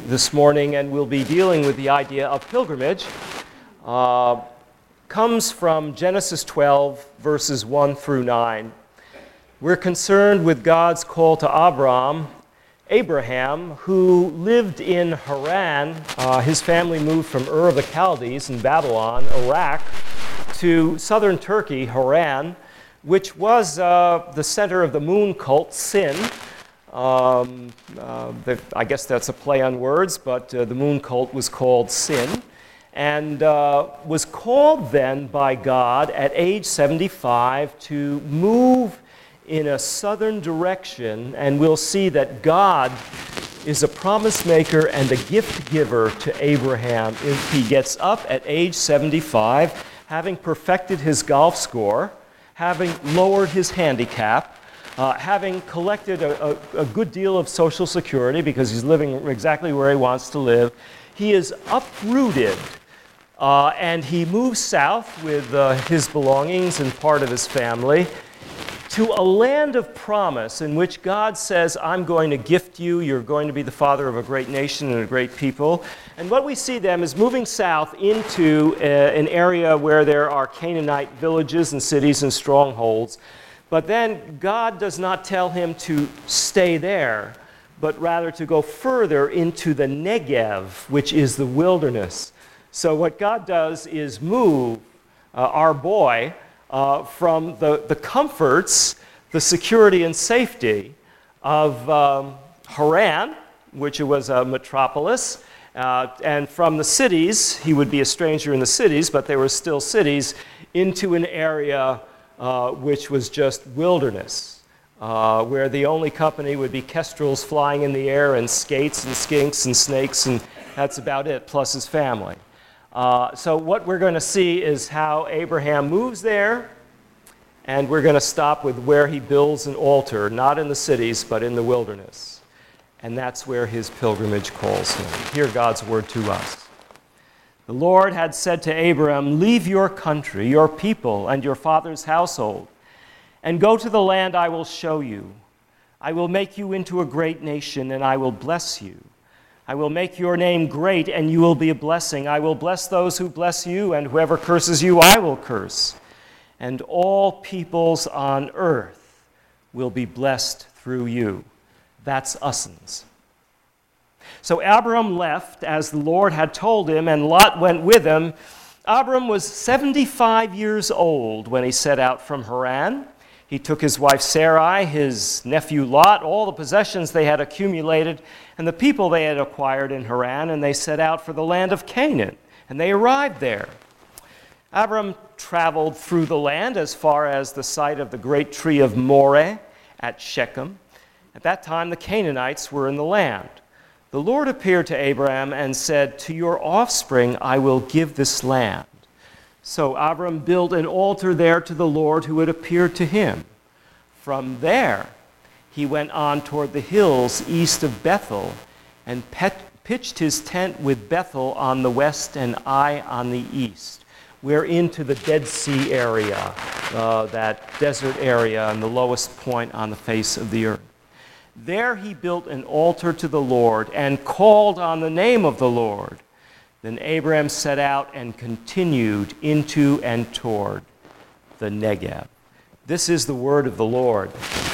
this morning, and we'll be dealing with the idea of pilgrimage, comes from Genesis 12, verses 1 through 9. We're concerned with God's call to Abraham, who lived in Haran. His family moved from Ur of the Chaldees in Babylon, Iraq, to southern Turkey, Haran, which was the center of the moon cult, Sin. I guess that's a play on words, but the moon cult was called Sin, and was called then by God at age 75 to move in a southern direction, and we'll see that God is a promise maker and a gift giver to Abraham. If he gets up at age 75, having perfected his golf score, having lowered his handicap, having collected a good deal of Social Security because he's living exactly where he wants to live, he is uprooted and he moves south with his belongings and part of his family to a land of promise in which God says, I'm going to gift you, you're going to be the father of a great nation and a great people. And what we see them is moving south into an area where there are Canaanite villages and cities and strongholds. But then God does not tell him to stay there, but rather to go further into the Negev, which is the wilderness. So what God does is move our boy from the comforts, the security and safety of Haran, which was a metropolis, and from the cities, he would be a stranger in the cities, but there were still cities, into an area which was just wilderness, where the only company would be kestrels flying in the air and skates and skinks and snakes, and that's about it, plus his family. So what we're going to see is how Abraham moves there, and we're going to stop with where he builds an altar, not in the cities, but in the wilderness. And that's where his pilgrimage calls him. Hear God's word to us. The Lord had said to Abram, leave your country, your people, and your father's household, and go to the land I will show you. I will make you into a great nation, and I will bless you. I will make your name great, and you will be a blessing. I will bless those who bless you, and whoever curses you, I will curse. And all peoples on earth will be blessed through you. That's us'ns. So Abram left as the Lord had told him, and Lot went with him. Abram was 75 years old when he set out from Haran. He took his wife Sarai, his nephew Lot, all the possessions they had accumulated, and the people they had acquired in Haran, and they set out for the land of Canaan, and they arrived there. Abram traveled through the land as far as the site of the great tree of Moreh at Shechem. At that time, the Canaanites were in the land. The Lord appeared to Abraham and said, to your offspring I will give this land. So Abram built an altar there to the Lord who had appeared to him. From there, he went on toward the hills east of Bethel and pitched his tent with Bethel on the west and Ai on the east. We're into the Dead Sea area, that desert area and the lowest point on the face of the earth. There he built an altar to the Lord and called on the name of the Lord. Then Abraham set out and continued into and toward the Negev. This is the word of the Lord.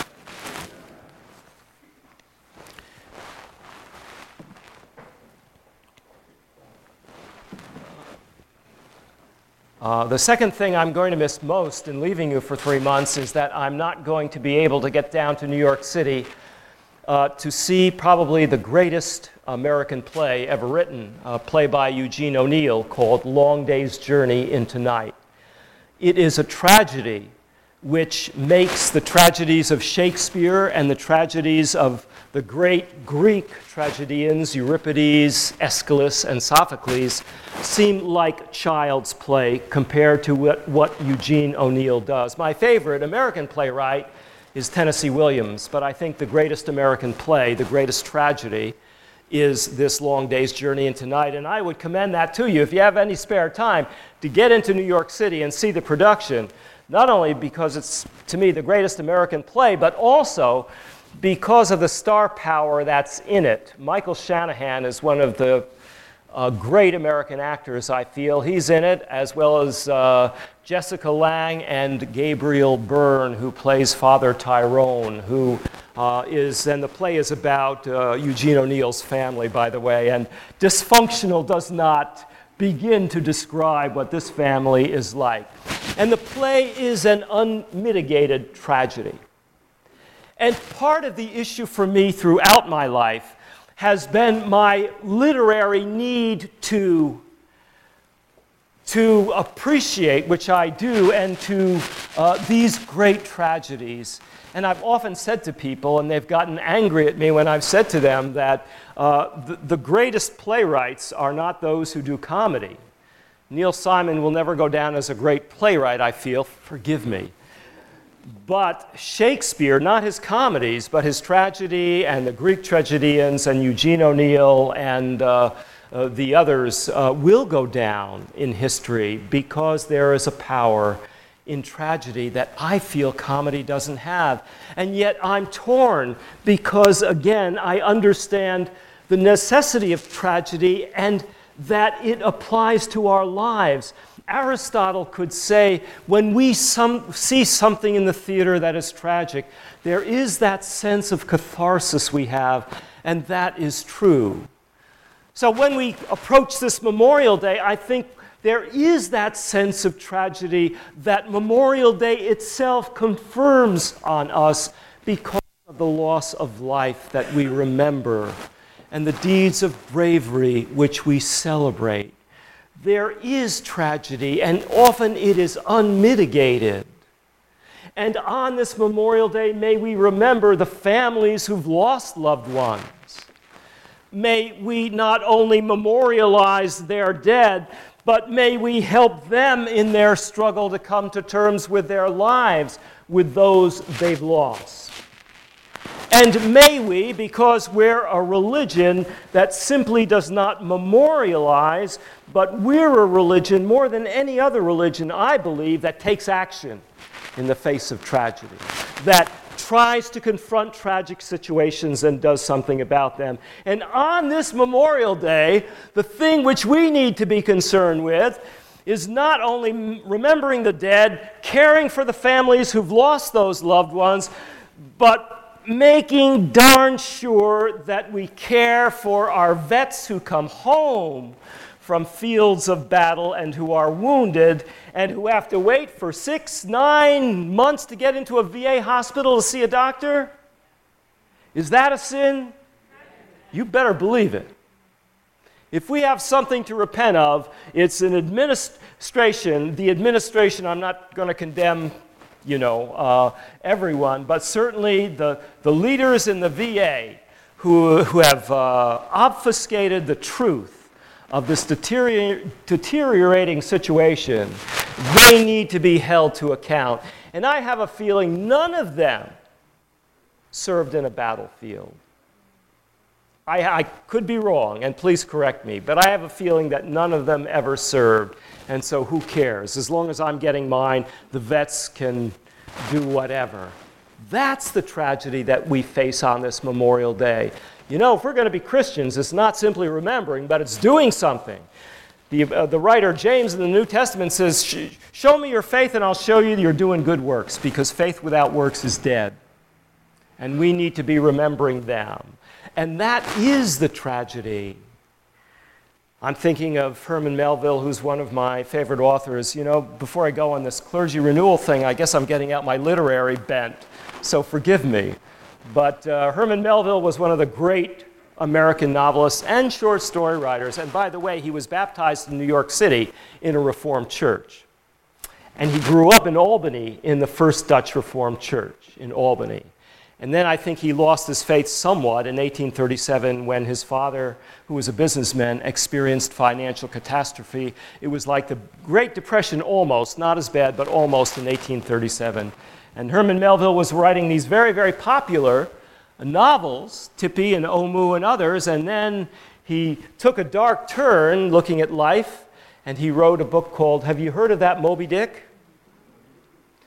The second thing I'm going to miss most in leaving you for 3 months is that I'm not going to be able to get down to New York City to see probably the greatest American play ever written, a play by Eugene O'Neill called Long Day's Journey into Night. It is a tragedy which makes the tragedies of Shakespeare and the tragedies of the great Greek tragedians, Euripides, Aeschylus, and Sophocles, seem like child's play compared to what Eugene O'Neill does. My favorite American playwright is Tennessee Williams, but I think the greatest American play, the greatest tragedy, is this Long Day's Journey into Night. And I would commend that to you, if you have any spare time, to get into New York City and see the production, not only because it's, to me, the greatest American play, but also because of the star power that's in it. Michael Shanahan is one of the great American actors, I feel. He's in it, as well as Jessica Lange and Gabriel Byrne, who plays Father Tyrone, who and the play is about Eugene O'Neill's family, by the way, and dysfunctional does not begin to describe what this family is like. And the play is an unmitigated tragedy. And part of the issue for me throughout my life has been my literary need to appreciate, which I do, and to these great tragedies. And I've often said to people, and they've gotten angry at me when I've said to them that the greatest playwrights are not those who do comedy. Neil Simon will never go down as a great playwright, I feel. Forgive me. But Shakespeare, not his comedies, but his tragedy and the Greek tragedians and Eugene O'Neill and the others will go down in history because there is a power in tragedy that I feel comedy doesn't have. And yet I'm torn because, again, I understand the necessity of tragedy and that it applies to our lives. Aristotle could say, when we see something in the theater that is tragic, there is that sense of catharsis we have, and that is true. So when we approach this Memorial Day, I think there is that sense of tragedy that Memorial Day itself confirms on us because of the loss of life that we remember and the deeds of bravery which we celebrate. There is tragedy, and often it is unmitigated. And on this Memorial Day, may we remember the families who've lost loved ones. May we not only memorialize their dead, but may we help them in their struggle to come to terms with their lives, with those they've lost. And may we, because we're a religion that simply does not memorialize, but we're a religion more than any other religion, I believe, that takes action in the face of tragedy, that tries to confront tragic situations and does something about them. And on this Memorial Day, the thing which we need to be concerned with is not only remembering the dead, caring for the families who've lost those loved ones, but making darn sure that we care for our vets who come home from fields of battle and who are wounded and who have to wait for 6-9 months to get into a VA hospital to see a doctor. Is that a sin? You better believe it. If we have something to repent of, it's an administration. The administration, I'm not going to condemn everyone, but certainly the leaders in the VA who have obfuscated the truth of this deteriorating situation, they need to be held to account. And I have a feeling none of them served in a battlefield. I could be wrong, and please correct me, but I have a feeling that none of them ever served. And so who cares? As long as I'm getting mine, the vets can do whatever. That's the tragedy that we face on this Memorial Day. You know, if we're going to be Christians, it's not simply remembering, but it's doing something. The writer James in the New Testament says, show me your faith and I'll show you you're doing good works, because faith without works is dead. And we need to be remembering them. And that is the tragedy. I'm thinking of Herman Melville, who's one of my favorite authors. You know, before I go on this clergy renewal thing, I guess I'm getting out my literary bent, so forgive me. But Herman Melville was one of the great American novelists and short story writers. And by the way, he was baptized in New York City in a Reformed church. And he grew up in Albany in the First Dutch Reformed Church in Albany. And then I think he lost his faith somewhat in 1837 when his father, who was a businessman, experienced financial catastrophe. It was like the Great Depression almost, not as bad, but almost in 1837. And Herman Melville was writing these very, very popular novels, Tippy and Omoo and others, and then he took a dark turn looking at life, and he wrote a book called, have you heard of that, Moby Dick?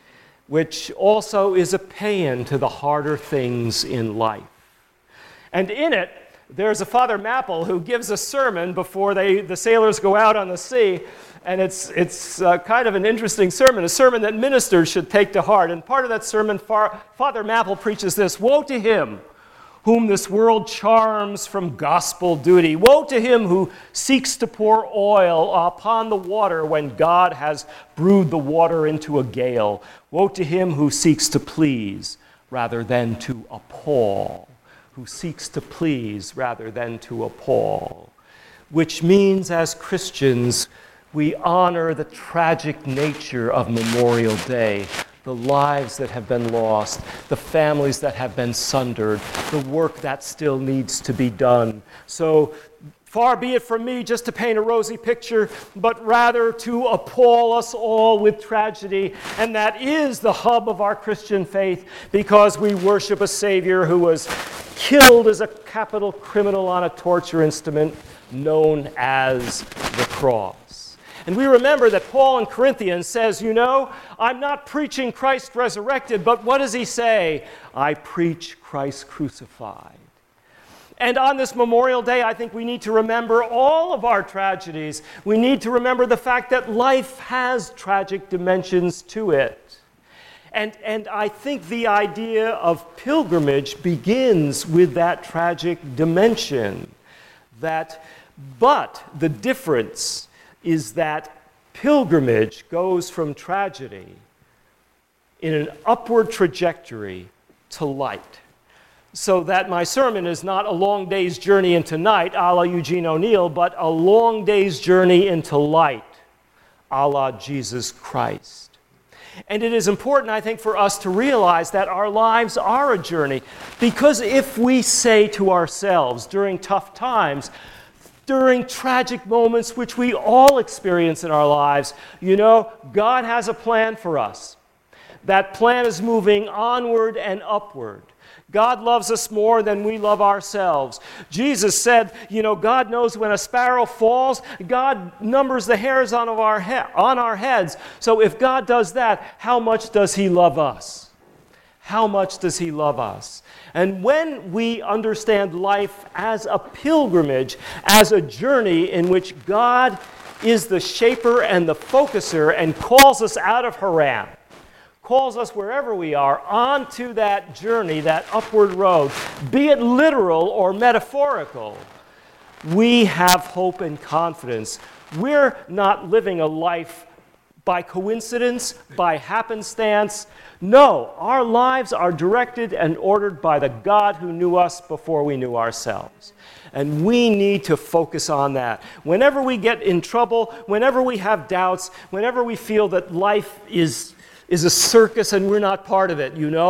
which also is a paean to the harder things in life. And in it, there's a Father Mapple who gives a sermon before the sailors go out on the sea, and it's kind of an interesting sermon, a sermon that ministers should take to heart. And part of that sermon, Father Mapple preaches this: "Woe to him whom this world charms from gospel duty. Woe to him who seeks to pour oil upon the water when God has brewed the water into a gale. Woe to him who seeks to please rather than to appall." Who seeks to please rather than to appall. Which means, as Christians, we honor the tragic nature of Memorial Day, the lives that have been lost, the families that have been sundered, the work that still needs to be done. So far be it from me just to paint a rosy picture, but rather to appall us all with tragedy. And that is the hub of our Christian faith, because we worship a Savior who was killed as a capital criminal on a torture instrument known as the cross. And we remember that Paul in Corinthians says, I'm not preaching Christ resurrected, but what does he say? I preach Christ crucified. And on this Memorial Day, I think we need to remember all of our tragedies. We need to remember the fact that life has tragic dimensions to it. And I think the idea of pilgrimage begins with that tragic dimension. But the difference is that pilgrimage goes from tragedy in an upward trajectory to light. So that my sermon is not a long day's journey into night, a la Eugene O'Neill, but a long day's journey into light, a la Jesus Christ. And it is important, I think, for us to realize that our lives are a journey. Because if we say to ourselves during tough times, during tragic moments which we all experience in our lives, God has a plan for us. That plan is moving onward and upward. God loves us more than we love ourselves. Jesus said, God knows when a sparrow falls. God numbers the hairs on our heads. So if God does that, how much does he love us? How much does he love us? And when we understand life as a pilgrimage, as a journey in which God is the shaper and the focuser and calls us out of Haran, calls us wherever we are onto that journey, that upward road, be it literal or metaphorical, we have hope and confidence. We're not living a life by coincidence, by happenstance. No, our lives are directed and ordered by the God who knew us before we knew ourselves. And we need to focus on that. Whenever we get in trouble, whenever we have doubts, whenever we feel that life is a circus and we're not part of it,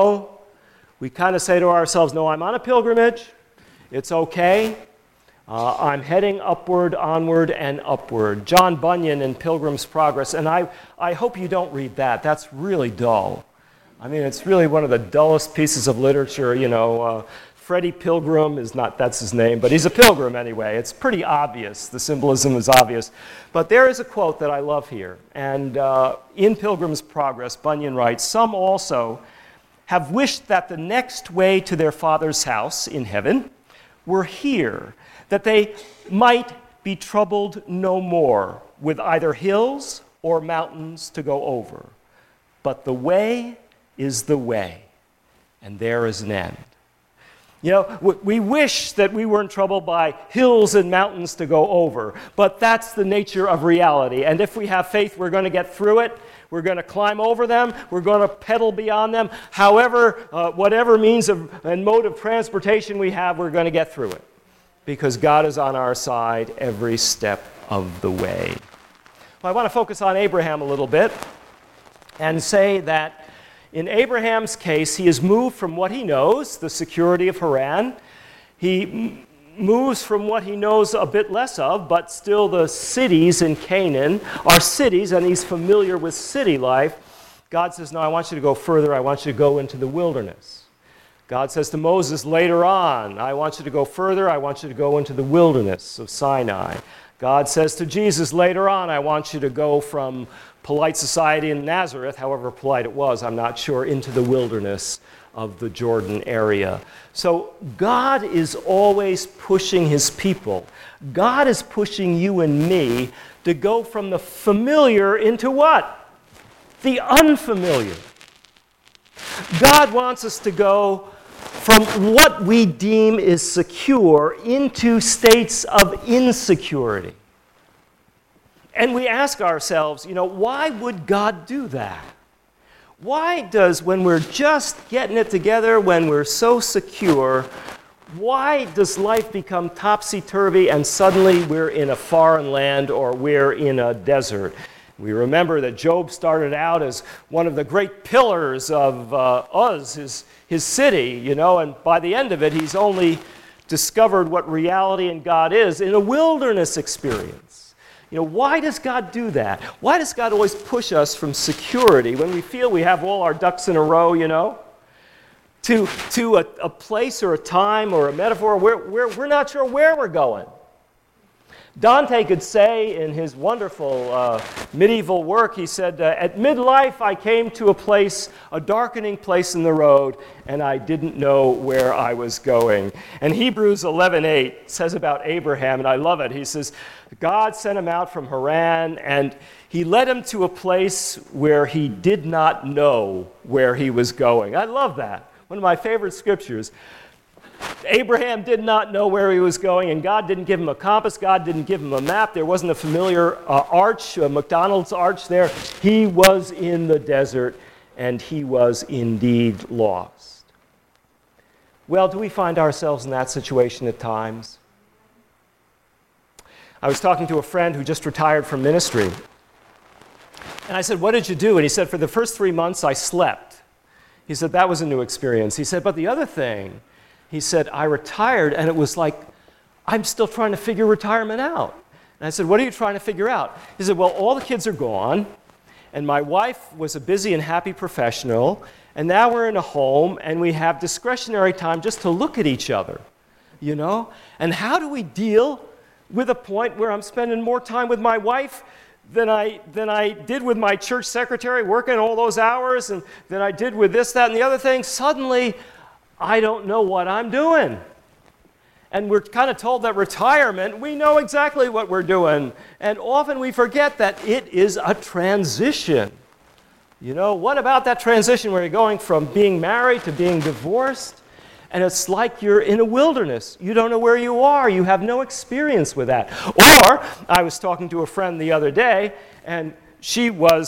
we kind of say to ourselves, no, I'm on a pilgrimage. It's okay. I'm heading upward, onward, and upward. John Bunyan in Pilgrim's Progress, and I hope you don't read that. That's really dull. I mean, it's really one of the dullest pieces of literature. Freddie Pilgrim is not, that's his name, but he's a pilgrim anyway. It's pretty obvious. The symbolism is obvious. But there is a quote that I love here. And in Pilgrim's Progress, Bunyan writes, "Some also have wished that the next way to their Father's house in heaven were here, that they might be troubled no more with either hills or mountains to go over. But the way is the way, and there is an end." We wish that we weren't troubled by hills and mountains to go over, but that's the nature of reality. And if we have faith, we're going to get through it. We're going to climb over them. We're going to pedal beyond them. However, whatever means and mode of transportation we have, we're going to get through it, because God is on our side every step of the way. Well, I want to focus on Abraham a little bit and say that in Abraham's case, he is moved from what he knows, the security of Haran. He moves from what he knows a bit less of, but still the cities in Canaan are cities, and he's familiar with city life. God says, no, I want you to go further. I want you to go into the wilderness. God says to Moses later on, I want you to go further. I want you to go into the wilderness of Sinai. God says to Jesus later on, I want you to go from polite society in Nazareth, however polite it was, I'm not sure, into the wilderness of the Jordan area. So God is always pushing his people. God is pushing you and me to go from the familiar into what? The unfamiliar. God wants us to go from what we deem is secure into states of insecurity. And we ask ourselves, why would God do that? Why does, when we're just getting it together, when we're so secure, why does life become topsy-turvy and suddenly we're in a foreign land or we're in a desert? We remember that Job started out as one of the great pillars of Uz, his city, and by the end of it, he's only discovered what reality and God is in a wilderness experience. Why does God do that? Why does God always push us from security when we feel we have all our ducks in a row, to a place or a time or a metaphor where we're not sure where we're going? Dante could say in his wonderful medieval work, he said, at midlife I came to a darkening place in the road, and I didn't know where I was going. And Hebrews 11:8 says about Abraham, and I love it, he says, God sent him out from Haran, and he led him to a place where he did not know where he was going. I love that. One of my favorite scriptures. Abraham did not know where he was going, and God didn't give him a compass. God didn't give him a map. There wasn't a familiar arch, a McDonald's arch there. He was in the desert, and he was indeed lost. Well, do we find ourselves in that situation at times? I was talking to a friend who just retired from ministry, and I said, what did you do? And he said, for the first 3 months, I slept. He said, that was a new experience. He said, but the other thing, he said, I retired, and it was like, I'm still trying to figure retirement out. And I said, what are you trying to figure out? He said, well, all the kids are gone, and my wife was a busy and happy professional, and now we're in a home, and we have discretionary time just to look at each other, And how do we deal with a point where I'm spending more time with my wife than I did with my church secretary, working all those hours, and than I did with this, that, and the other thing? Suddenly, I don't know what I'm doing. And we're kind of told that retirement, we know exactly what we're doing. And often we forget that it is a transition. What about that transition where you're going from being married to being divorced? And it's like you're in a wilderness. You don't know where you are. You have no experience with that. Or, I was talking to a friend the other day, and she was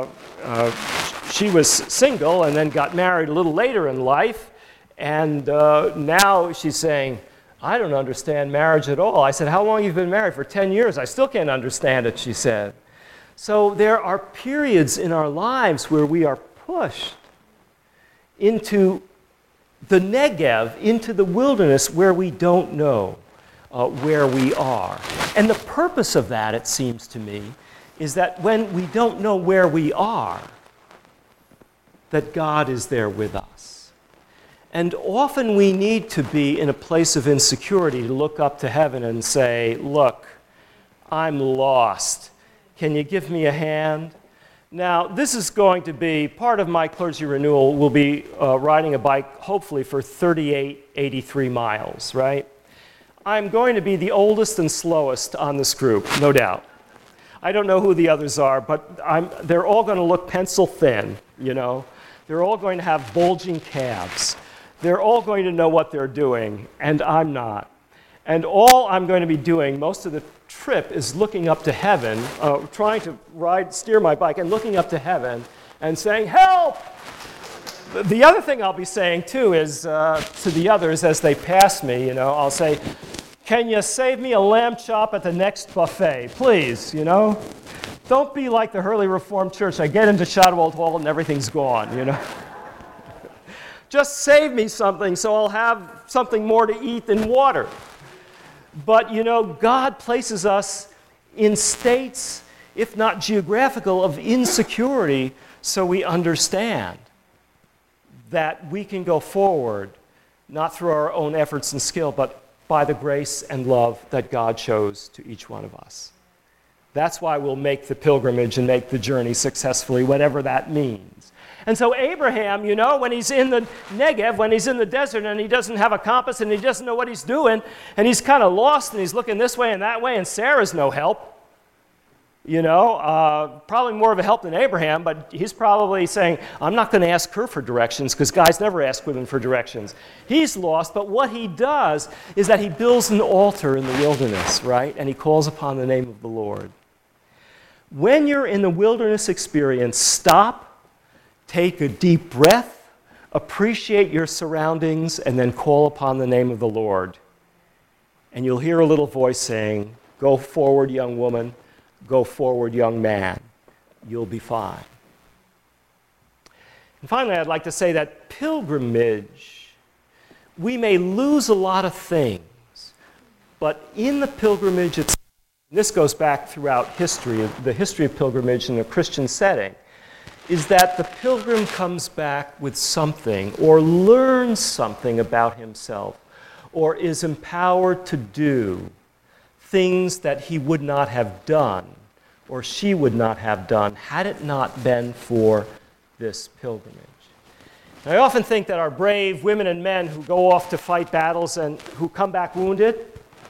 single and then got married a little later in life. And now she's saying, I don't understand marriage at all. I said, how long have you been married? For 10 years. I still can't understand it, she said. So there are periods in our lives where we are pushed into the Negev, into the wilderness where we don't know where we are. And the purpose of that, it seems to me, is that when we don't know where we are, that God is there with us. And often we need to be in a place of insecurity to look up to heaven and say, look, I'm lost. Can you give me a hand? Now, this is going to be, part of my clergy renewal will be riding a bike, hopefully for 83 miles, right? I'm going to be the oldest and slowest on this group, no doubt. I don't know who the others are, but they're all going to look pencil thin, They're all going to have bulging calves. They're all going to know what they're doing, and I'm not. And all I'm going to be doing most of the trip is looking up to heaven, trying to steer my bike and looking up to heaven and saying, help! The other thing I'll be saying, too, is to the others as they pass me, I'll say, can you save me a lamb chop at the next buffet, please, Don't be like the Hurley Reformed Church. I get into Shadowald Hall and everything's gone, Just save me something so I'll have something more to eat than water. But, God places us in states, if not geographical, of insecurity so we understand that we can go forward, not through our own efforts and skill, but by the grace and love that God shows to each one of us. That's why we'll make the pilgrimage and make the journey successfully, whatever that means. And so Abraham, when he's in the Negev, when he's in the desert and he doesn't have a compass and he doesn't know what he's doing, and he's kind of lost and he's looking this way and that way, and Sarah's no help. Probably more of a help than Abraham, but he's probably saying, I'm not going to ask her for directions, because guys never ask women for directions. He's lost, but what he does is that he builds an altar in the wilderness, right? And he calls upon the name of the Lord. When you're in the wilderness experience, stop, take a deep breath, appreciate your surroundings, and then call upon the name of the Lord. And you'll hear a little voice saying, go forward, young woman. Go forward, young man. You'll be fine. And finally, I'd like to say that pilgrimage, we may lose a lot of things, but in the pilgrimage itself, this goes back throughout history, the history of pilgrimage in a Christian setting, is that the pilgrim comes back with something or learns something about himself or is empowered to do things that he would not have done or she would not have done had it not been for this pilgrimage. And I often think that our brave women and men who go off to fight battles and who come back wounded,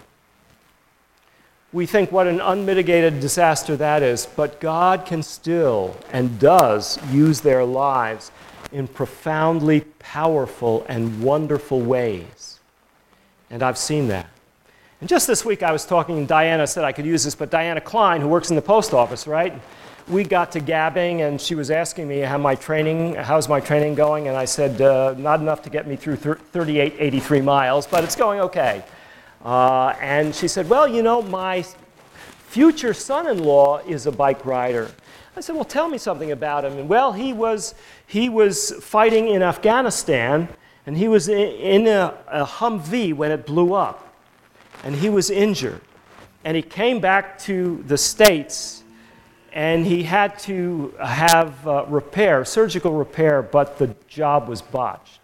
we think what an unmitigated disaster that is, but God can still and does use their lives in profoundly powerful and wonderful ways. And I've seen that. And just this week I was talking, Diana said I could use this, but Diana Klein, who works in the post office, right? We got to gabbing, and she was asking me how's my training going, and I said, not enough to get me through 83 miles, but it's going okay. And she said, well, my future son-in-law is a bike rider. I said, well, tell me something about him. And well, he was fighting in Afghanistan, and he was in a Humvee when it blew up. And he was injured. And he came back to the States, and he had to have surgical repair, but the job was botched.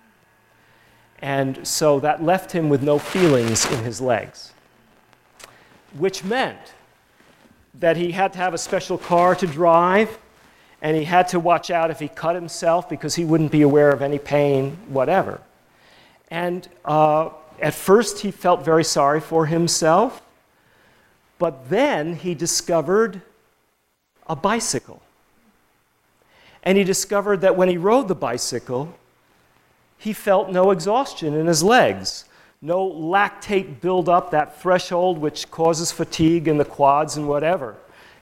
And so that left him with no feelings in his legs, which meant that he had to have a special car to drive, and he had to watch out if he cut himself because he wouldn't be aware of any pain, whatever. And at first, he felt very sorry for himself, but then he discovered a bicycle. And he discovered that when he rode the bicycle, he felt no exhaustion in his legs, no lactate buildup, that threshold which causes fatigue in the quads and whatever.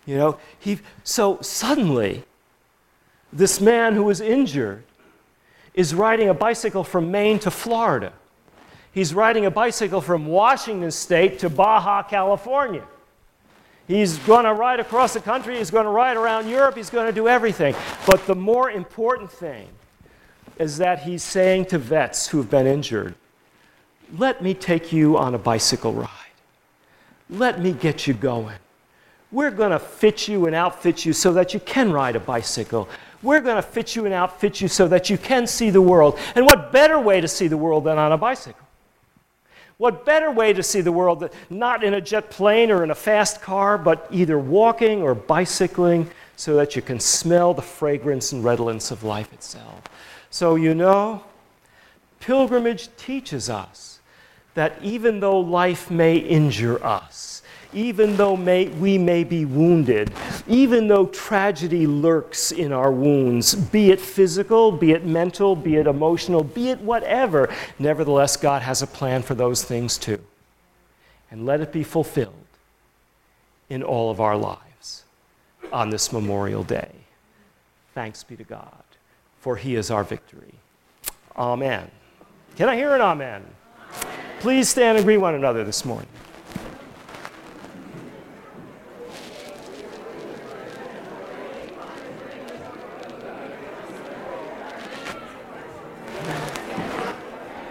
So suddenly, this man who was injured is riding a bicycle from Maine to Florida. He's riding a bicycle from Washington State to Baja, California. He's going to ride across the country. He's going to ride around Europe. He's going to do everything. But the more important thing is that he's saying to vets who've been injured, let me take you on a bicycle ride. Let me get you going. We're going to fit you and outfit you so that you can ride a bicycle. We're going to fit you and outfit you so that you can see the world. And what better way to see the world than on a bicycle? What better way to see the world than not in a jet plane or in a fast car, but either walking or bicycling so that you can smell the fragrance and redolence of life itself. So, pilgrimage teaches us that even though life may injure us, even though we may be wounded, even though tragedy lurks in our wounds, be it physical, be it mental, be it emotional, be it whatever, nevertheless, God has a plan for those things too. And let it be fulfilled in all of our lives on this Memorial Day. Thanks be to God, for He is our victory. Amen. Can I hear an amen? Please stand and greet one another this morning.